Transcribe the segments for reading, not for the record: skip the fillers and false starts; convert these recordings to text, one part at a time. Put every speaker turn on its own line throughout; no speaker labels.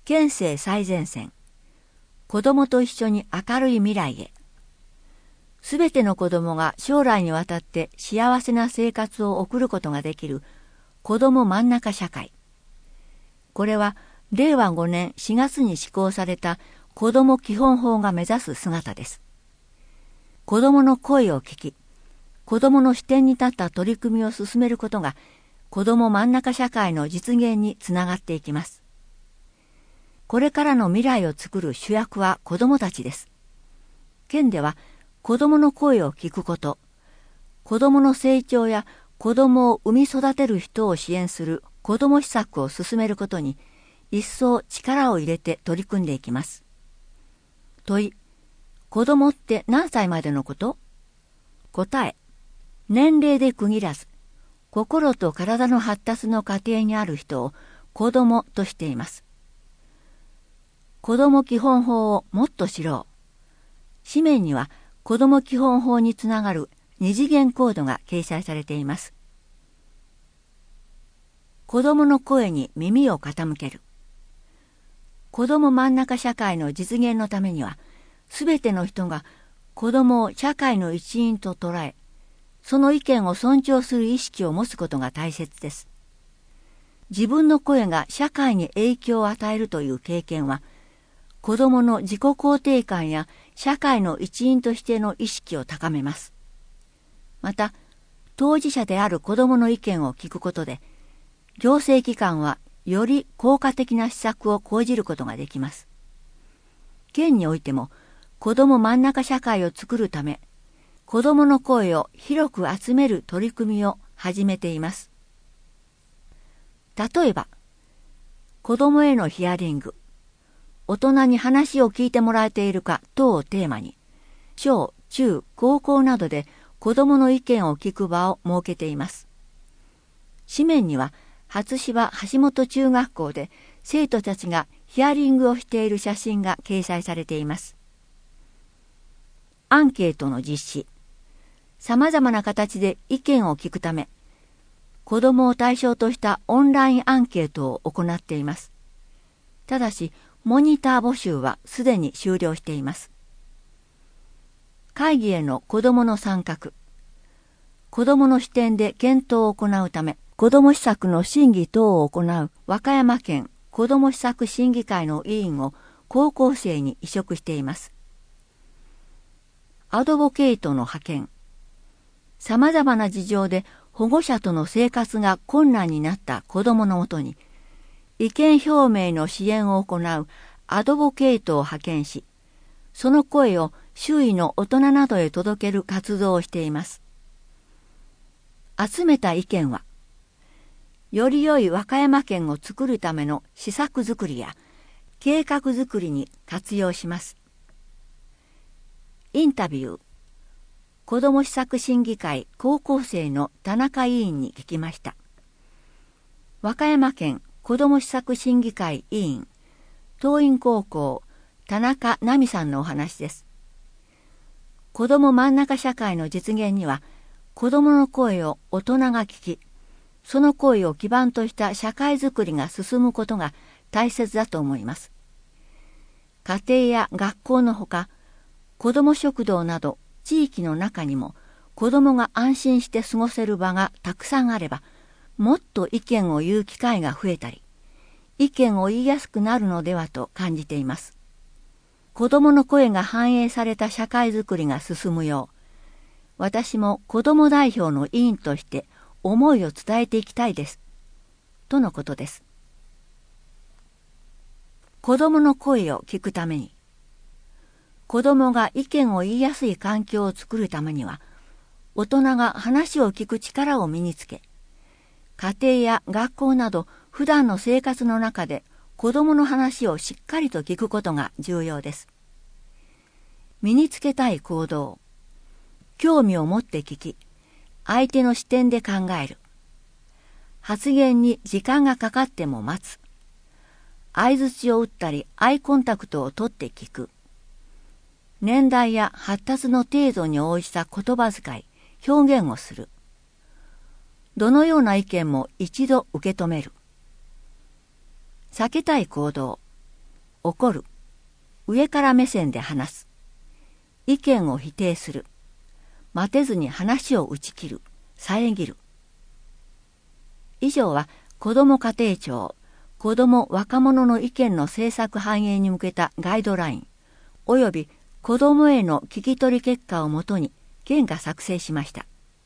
県政最前線。子供と一緒に明るい未来へ。すべての子供が将来にわたって幸せな生活を送ることができる子供真ん中社会。これは令和5年4月に施行された子供基本法が目指す姿です。子供の声を聞き、子供の視点に立った取り組みを進めることが子供真ん中社会の実現につながっていきます。これからの未来を作る主役は子供たちです。県では子供の声を聞くこと、子供の成長や子供を産み育てる人を支援する子供施策を進めることに一層力を入れて取り組んでいきます。問い、子供って何歳までのこと？答え、年齢で区切らず、心と体の発達の過程にある人を子供としています。子供基本法をもっと知ろう。紙面には子供基本法につながる二次元コードが掲載されています。子供の声に耳を傾ける。子供真ん中社会の実現のためには、すべての人が子供を社会の一員と捉え、その意見を尊重する意識を持つことが大切です。自分の声が社会に影響を与えるという経験は、子供の自己肯定感や社会の一員としての意識を高めます。また、当事者である子供の意見を聞くことで、行政機関はより効果的な施策を講じることができます。県においても、子供真ん中社会を作るため、子供の声を広く集める取り組みを始めています。例えば、子供へのヒアリング、大人に話を聞いてもらえているか等をテーマに、小、中、高校などで子供の意見を聞く場を設けています。紙面には、初芝橋本中学校で生徒たちがヒアリングをしている写真が掲載されています。アンケートの実施。さまざまな形で意見を聞くため、子どもを対象としたオンラインアンケートを行っています。ただし、モニター募集はすでに終了しています。会議への子どもの参画。子どもの視点で検討を行うため、子ども施策の審議等を行う和歌山県子ども施策審議会の委員を高校生に委嘱しています。アドボケイトの派遣。さまざまな事情で保護者との生活が困難になった子どものもとに、意見表明の支援を行うアドボケイトを派遣し、その声を周囲の大人などへ届ける活動をしています。集めた意見は、より良い和歌山県を作るための施策作りや計画作りに活用します。インタビュー。子ども施策審議会高校生の田中委員に聞きました。和歌山県子ども施策審議会委員、桐蔭高校田中奈美さんのお話です。子ども真ん中社会の実現には、子どもの声を大人が聞き、その声を基盤とした社会づくりが進むことが大切だと思います。家庭や学校のほか、子ども食堂など地域の中にも子どもが安心して過ごせる場がたくさんあれば、もっと意見を言う機会が増えたり、意見を言いやすくなるのではと感じています。子どもの声が反映された社会づくりが進むよう、私も子ども代表の委員として思いを伝えていきたいです。とのことです。子どもの声を聞くために、子どもが意見を言いやすい環境を作るためには、大人が話を聞く力を身につけ、家庭や学校など普段の生活の中で子どもの話をしっかりと聞くことが重要です。身につけたい行動。興味を持って聞き、相手の視点で考える。発言に時間がかかっても待つ。相槌を打ったりアイコンタクトを取って聞く。年代や発達の程度に応じた言葉遣い、表現をする。どのような意見も一度受け止める。避けたい行動。 怒る、上から目線で話す、意見を否定する、待てずに話を打ち切る、遮る。以上は子ども家庭庁、子ども若者の意見の政策反映に向けたガイドライン、および子どもへの聞き取り結果をもとに県が作成しました。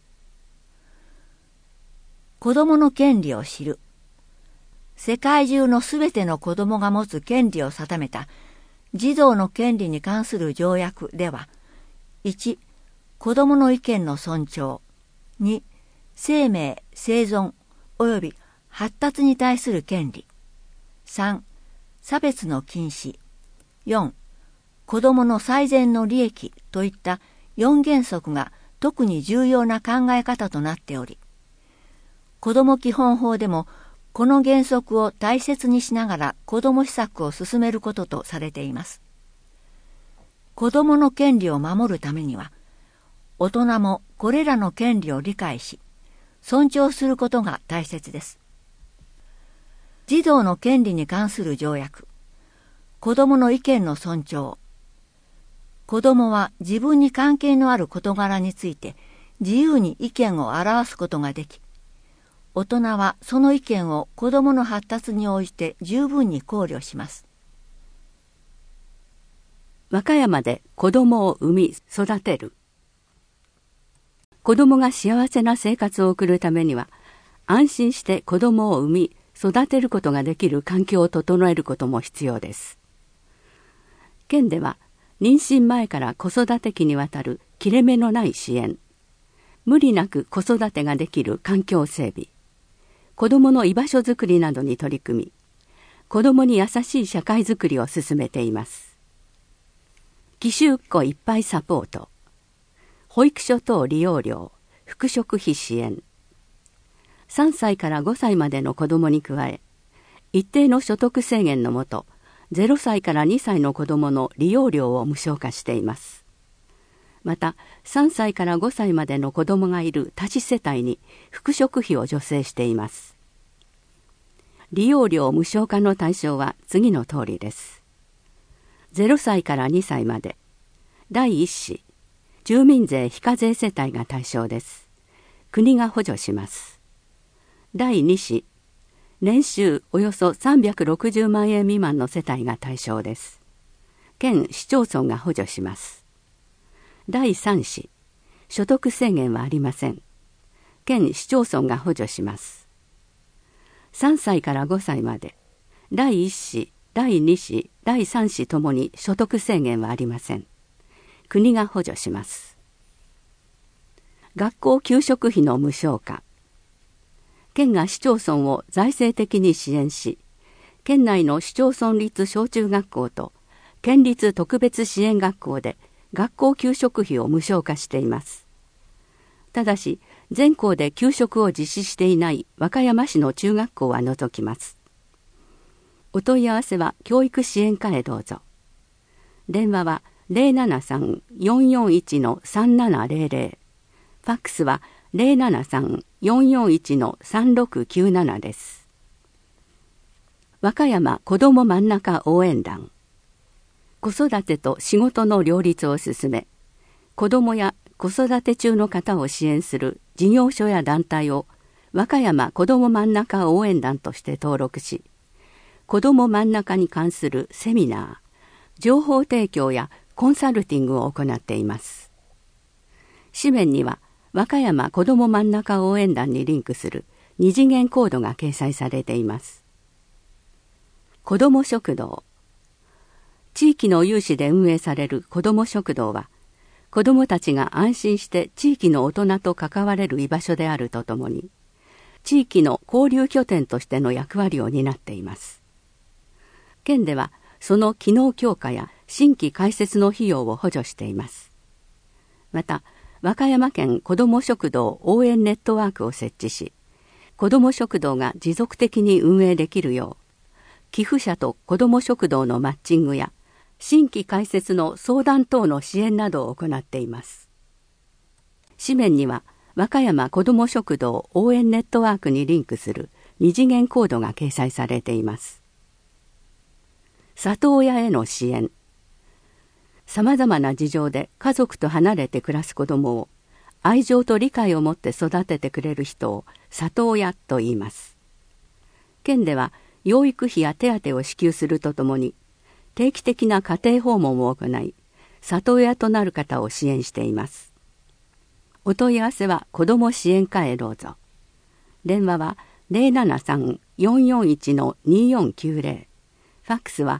子どもの権利を知る。世界中のすべての子どもが持つ権利を定めた児童の権利に関する条約では、1、子どもの意見の尊重、2、生命、生存及び発達に対する権利、3、差別の禁止、4、子どもの最善の利益といった4原則が特に重要な考え方となっており、子ども基本法でもこの原則を大切にしながら子ども施策を進めることとされています。子どもの権利を守るためには、大人もこれらの権利を理解し、尊重することが大切です。児童の権利に関する条約、子どもの意見の尊重。子どもは自分に関係のある事柄について自由に意見を表すことができ、大人はその意見を子どもの発達に応じて十分に考慮します。
和歌山で子どもを産み育てる。子どもが幸せな生活を送るためには、安心して子どもを産み育てることができる環境を整えることも必要です。県では、妊娠前から子育て期にわたる切れ目のない支援、無理なく子育てができる環境整備、子どもの居場所づくりなどに取り組み、子どもに優しい社会づくりを進めています。寄宿庫いっぱいサポート、保育所等利用料、復職費支援、3歳から5歳までの子どもに加え、一定の所得制限のもと、0歳から2歳の子どもの利用料を無償化しています。また、3歳から5歳までの子どもがいる多子世帯に復職費を助成しています。利用料無償化の対象は次の通りです。0歳から2歳まで、第1子、住民税非課税世帯が対象です。国が補助します。第2子、年収およそ360万円未満の世帯が対象です。県市町村が補助します。第3子、所得制限はありません。県市町村が補助します。3歳から5歳まで、第1子、第2子、第3子ともに所得制限はありません。国が補助します。学校給食費の無償化。県が市町村を財政的に支援し、県内の市町村立小中学校と県立特別支援学校で学校給食費を無償化しています。ただし、全校で給食を実施していない和歌山市の中学校は除きます。お問い合わせは教育支援課へどうぞ。電話は 073-441-3700、ファックスは073-441-3697です。和歌山子ども真ん中応援団。子育てと仕事の両立を進め、子どもや子育て中の方を支援する事業所や団体を和歌山子ども真ん中応援団として登録し、子ども真ん中に関するセミナー、情報提供やコンサルティングを行っています。紙面には和歌山子ども真ん中応援団にリンクする二次元コードが掲載されています。子ども食堂。地域の有志で運営される子ども食堂は、子どもたちが安心して地域の大人と関われる居場所であるとともに、地域の交流拠点としての役割を担っています。県では、その機能強化や新規開設の費用を補助しています。また、和歌山県子ども食堂応援ネットワークを設置し、子ども食堂が持続的に運営できるよう、寄付者と子ども食堂のマッチングや、新規開設の相談等の支援などを行っています。紙面には、和歌山子ども食堂応援ネットワークにリンクする二次元コードが掲載されています。 里親への支援。さまざまな事情で家族と離れて暮らす子どもを愛情と理解を持って育ててくれる人を里親と言います。県では養育費や手当を支給するとともに定期的な家庭訪問を行い、里親となる方を支援しています。お問い合わせは子ども支援課へどうぞ。電話は 073-441-2490、ファックスは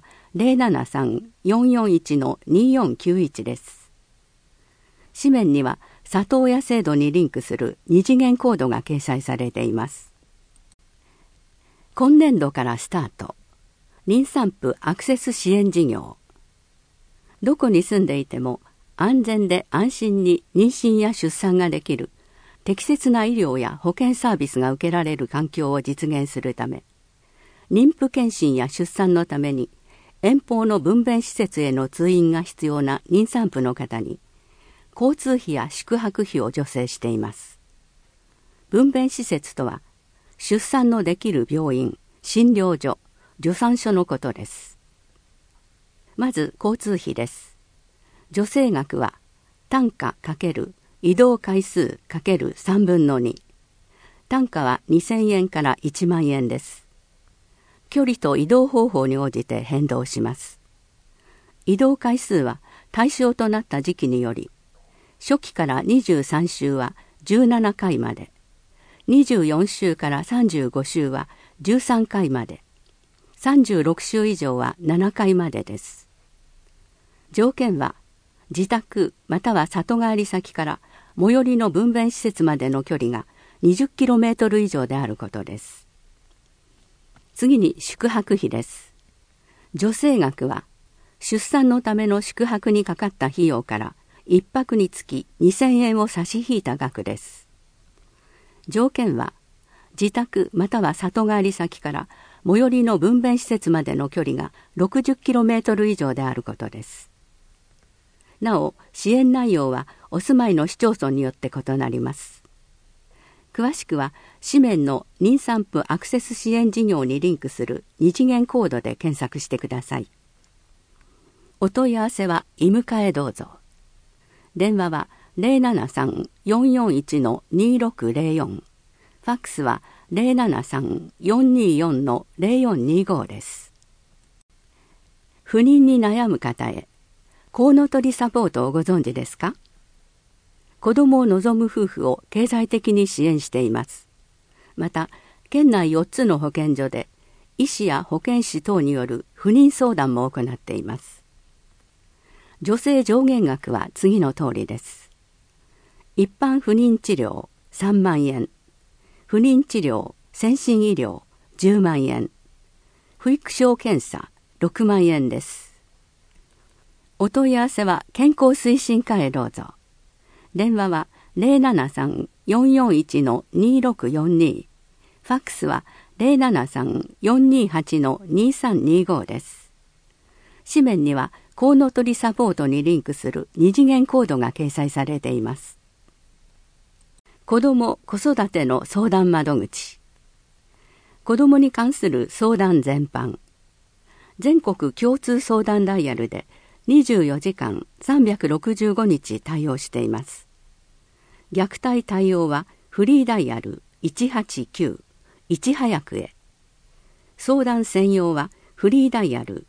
073-441-2491 です。紙面には里親制度にリンクする2次元コードが掲載されています。今年度からスタート、妊産婦アクセス支援事業。どこに住んでいても安全で安心に妊娠や出産ができる適切な医療や保健サービスが受けられる環境を実現するため、妊婦健診や出産のために遠方の分娩施設への通院が必要な妊産婦の方に交通費や宿泊費を助成しています。分娩施設とは出産のできる病院、診療所、助産所のことです。まず交通費です。助成額は単価×移動回数×3分の2。単価は2000円から1万円です。距離と移動方法に応じて変動します。移動回数は対象となった時期により、初期から23週は17回まで、24週から35週は13回まで、36週以上は7回までです。条件は、自宅または里帰り先から最寄りの分娩施設までの距離が 20km 以上であることです。次に宿泊費です。助成額は出産のための宿泊にかかった費用から1泊につき2000円を差し引いた額です。条件は自宅または里帰り先から最寄りの分娩施設までの距離が 60km 以上であることです。なお、支援内容はお住まいの市町村によって異なります。詳しくは紙面の妊産婦アクセス支援事業にリンクする2次元コードで検索してください。お問い合わせは医務課へどうぞ。電話は 073-441-2604、ファックスは 073-424-0425 です。不妊に悩む方へ、コウノトリサポートをご存知ですか？子供を望む夫婦を経済的に支援しています。また、県内4つの保健所で医師や保健師等による不妊相談も行っています。助成上限額は次の通りです。一般不妊治療3万円、不妊治療、先進医療10万円、不育症検査6万円です。お問い合わせは健康推進課へどうぞ。電話は 073-441-2642、ファックスは 073-428-2325 です。紙面にはコウノトリサポートにリンクする2次元コードが掲載されています。子ども・子育ての相談窓口。子どもに関する相談全般。全国共通相談ダイヤルで24時間365日対応しています。虐待対応はフリーダイヤル189、いち早くへ。相談専用はフリーダイヤル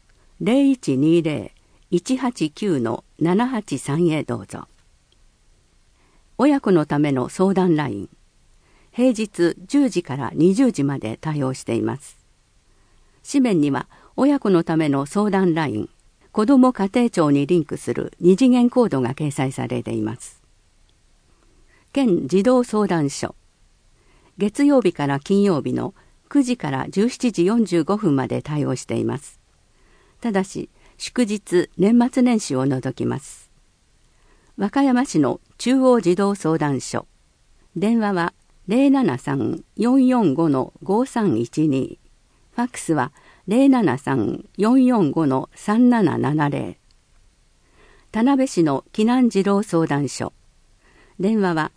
0120-189-783 へどうぞ。親子のための相談ライン。平日10時から20時まで対応しています。紙面には親子のための相談ライン、子ども家庭庁にリンクする2次元コードが掲載されています。県児童相談所。月曜日から金曜日の9時から17時45分まで対応しています。ただし、祝日、年末年始を除きます。和歌山市の中央児童相談所。電話は 073-445-5312。ファックスは 073-445-3770。田辺市の岐南児童相談所。電話は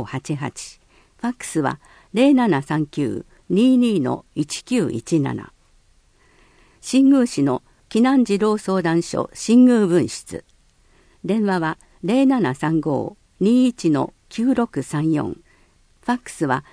0739-22-1588。ファックスは 0739-22-1917。 新宮市の避難児童相談所新宮分室。電話は 0735-21-9634。ファックスは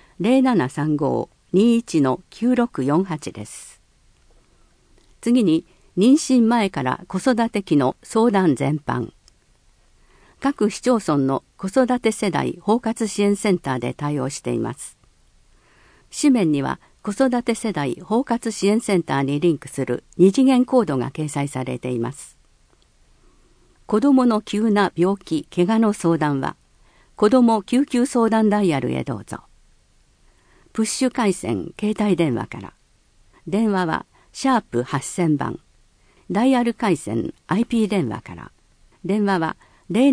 0735-21-9648 です。次に、妊娠前から子育て期の相談全般。各市町村の子育て世代包括支援センターで対応しています。紙面には子育て世代包括支援センターにリンクする二次元コードが掲載されています。子どもの急な病気・怪我の相談は、子ども救急相談ダイヤルへどうぞ。プッシュ回線携帯電話から。電話は#8000番。ダイヤル回線 IP 電話から。電話は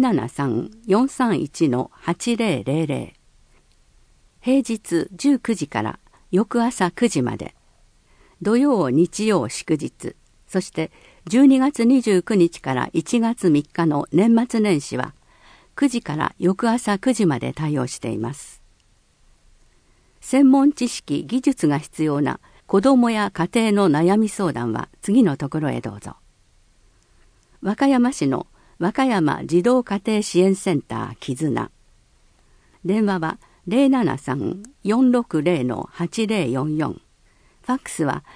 073-431-8000。平日19時から翌朝9時まで。土曜、日曜、祝日。そして12月29日から1月3日の年末年始は9時から翌朝9時まで対応しています。専門知識・技術が必要な子どもや家庭の悩み相談は次のところへどうぞ。和歌山市の和歌山児童家庭支援センター絆。電話は 073-460-8044。ファックスは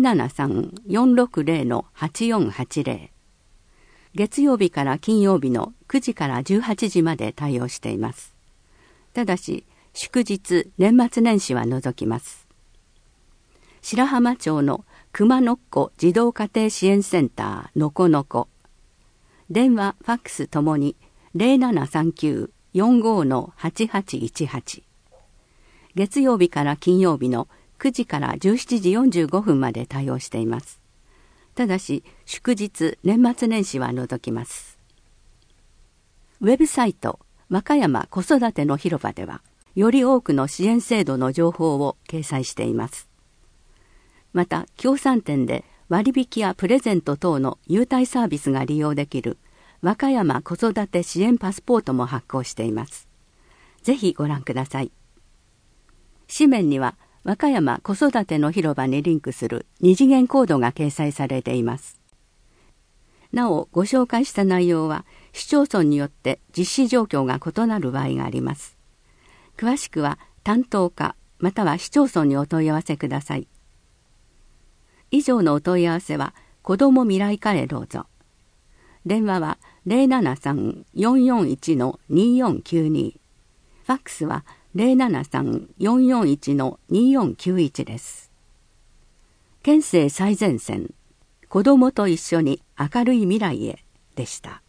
073-460-8480。月曜日から金曜日の9時から18時まで対応しています。ただし、祝日、年末年始は除きます。白浜町の熊野っ子児童家庭支援センターのこのこ。電話、ファックスともに 0739-45-8818。月曜日から金曜日の9時から17時45分まで対応しています。ただし、祝日、年末年始は除きます。ウェブサイト、和歌山子育ての広場では、より多くの支援制度の情報を掲載しています。また、協賛店で割引やプレゼント等の優待サービスが利用できる和歌山子育て支援パスポートも発行しています。ぜひご覧ください。紙面には和歌山子育ての広場にリンクする二次元コードが掲載されています。なお、ご紹介した内容は市町村によって実施状況が異なる場合があります。詳しくは担当課または市町村にお問い合わせください。以上のお問い合わせは子ども未来課へどうぞ。電話は 073-441-2492。ファックスは 073-441-2491 です。県政最前線、子どもと一緒に明るい未来へでした。